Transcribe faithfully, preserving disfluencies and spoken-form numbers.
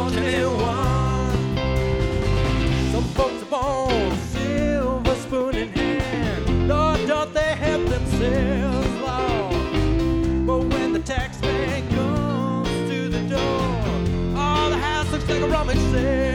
twenty-one. Some folks are born silver spoon in hand. Lord, don't they help themselves, Lord? But when the tax man comes to the door, all the house looks like a rummage sale.